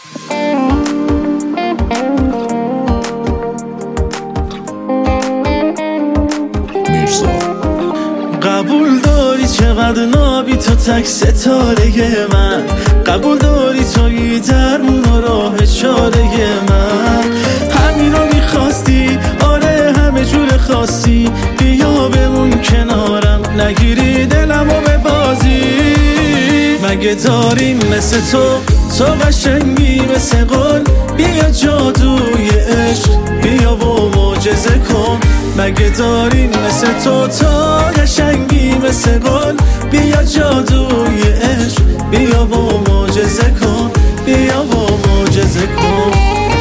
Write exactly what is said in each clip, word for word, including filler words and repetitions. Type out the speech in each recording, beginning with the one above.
قبول داری چقدر نابی تو تک ستاره من، قبول داری تویی درمون و راه چاره من. همین رو میخواستی، آره همه جور خواستی، بیا بمون کنارم نگیری دلمو به بازی. مگه داریم مثل تو، تو قشنگی مثل گل، بیا جادوی عشق بیا و معجزه کن. مگه داریم مثل تو، تو قشنگی مثل گل، بیا جادوی عشق بیا و معجزه کن، بیا و معجزه کن.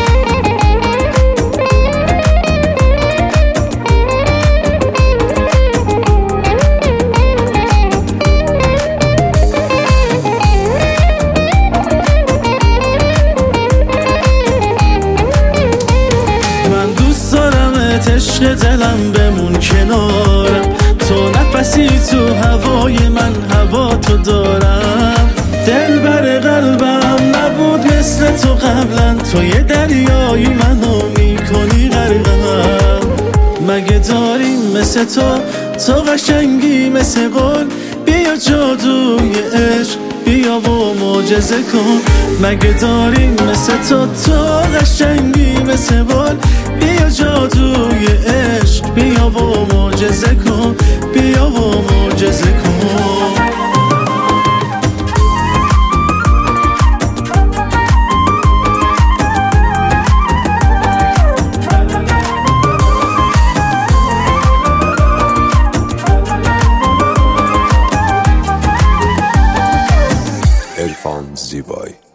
عشق دلم بمون کنارم، تو نفسی تو هوای من، هوا تو دارم. دل بر قلبم نبود مثل تو قبلا، تو یه دریایی منو میکنی غرقم. مگه داریم مثل تو، تو قشنگی مثل گل، بیا جادوی عشق بیا و معجزه کن. مگه داریم مثل تو، تو قشنگی مثل گل، بیا جادوی عشق بیا و معجزه کن، بیا و معجزه کن. عرفان زیبایی.